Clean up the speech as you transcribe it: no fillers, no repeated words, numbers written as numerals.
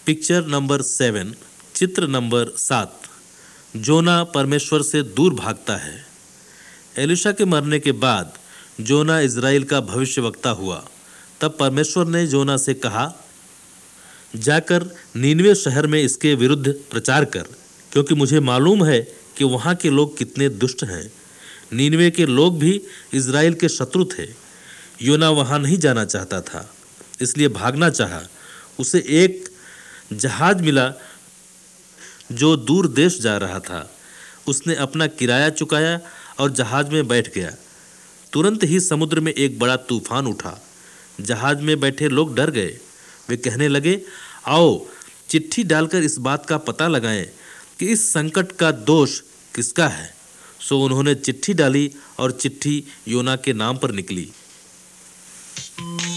Picture number 7, चित्र number 7। जोना परमेश्वर से दूर भागता है। एलीशा के मरने के बाद जोना इज़राइल का भविष्यवक्ता हुआ। तब परमेश्वर ने जोना से कहा, जाकर नीनवे शहर में इसके विरुद्ध प्रचार कर, क्योंकि मुझे मालूम है कि वहाँ के लोग कितने दुष्ट हैं। नीनवे के लोग भी इज़राइल के शत्रु थे। योना वहाँ नहीं जाना चाहता था, इसलिए भागना चाहा। उसे एक जहाज मिला जो दूर देश जा रहा था। उसने अपना किराया चुकाया और जहाज में बैठ गया। तुरंत ही समुद्र में एक बड़ा तूफान उठा। जहाज में बैठे लोग डर गए। वे कहने लगे, आओ चिट्ठी डालकर इस बात का पता लगाएं कि इस संकट का दोष किसका है। सो उन्होंने चिट्ठी डाली और चिट्ठी योना के नाम पर निकली।